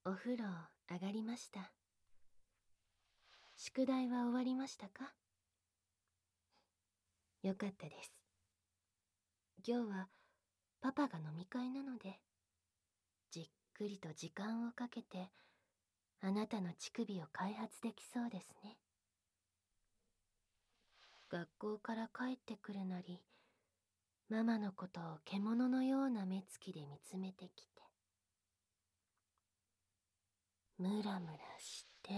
お風呂上がりました。宿題は終わりましたか？よかったです。今日はパパが飲み会なので、じっくりと時間をかけてあなたの乳首を開発できそうですね。学校から帰ってくるなり、ママのことを獣のような目つきで見つめてきて、ムラムラして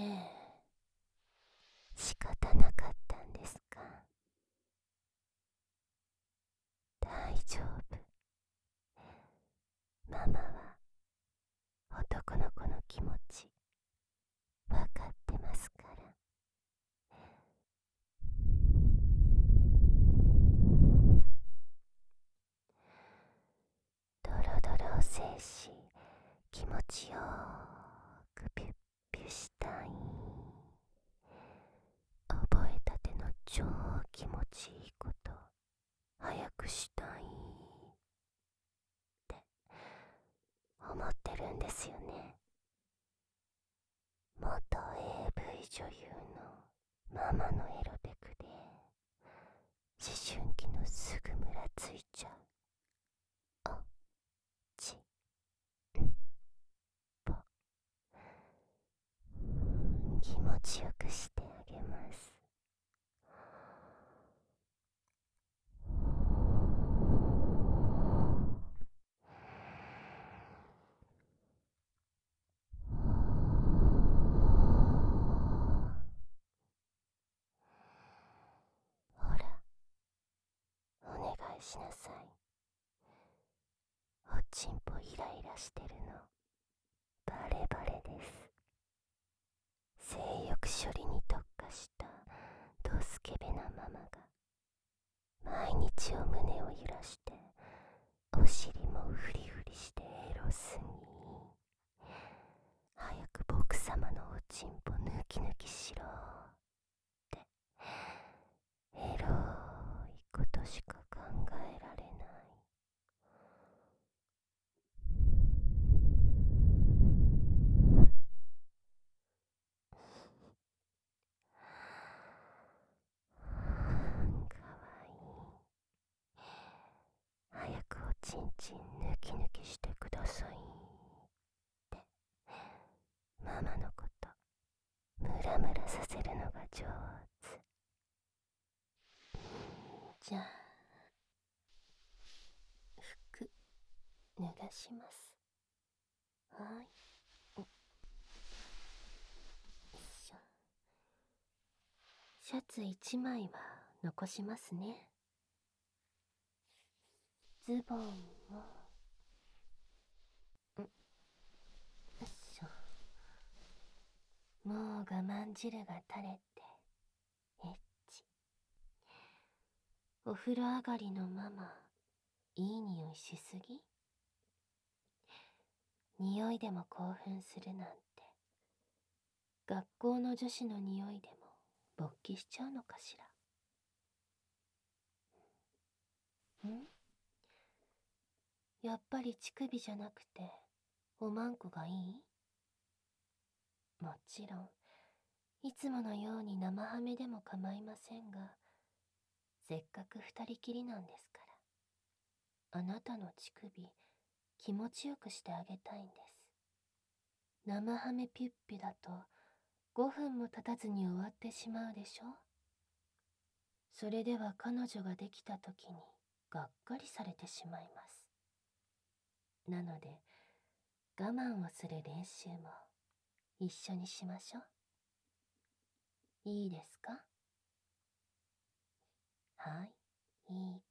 仕方なかったんですか？大丈夫。ママは男の子の気持ちわかってますから。ドロドロを制し、気持ちよーくピュッピュしたい。覚えたての超気持ちいいこと早くしたいって思ってるんですよね。元 AV 女優のママのエロテクで思春期のすぐムラついちゃう。おちんぽ気持ちよくしてあげます。ほら、お願いしなさい。おちんぽイライラしてるのバレバレです。性欲処理に特化したドスケベなママが毎日お胸を揺らしてお尻もフリフリしてエロすぎ。早く僕様のおちんぽ抜き抜きしろってエロいことしか考えられない。かわいい。早くおちんちん抜き抜きしてくださいってママのことムラムラさせるのが上手。じゃあ服脱がします。はい。よいしょ。シャツ1枚は残しますね。ズボンもよいしょ。もう我慢汁が垂れてエッチ。お風呂上がりのママ、いい匂いしすぎ？匂いでも興奮するなんて、学校の女子の匂いでも勃起しちゃうのかしら。やっぱり乳首じゃなくておまんこがいい？もちろんいつものように生ハメでも構いませんが、せっかく二人きりなんですから、あなたの乳首気持ちよくしてあげたいんです。生ハメピュッピュだと5分も経たずに終わってしまうでしょ。それでは彼女ができた時にがっかりされてしまいます。なので我慢をする練習も一緒にしましょう。いいですか？はい、いい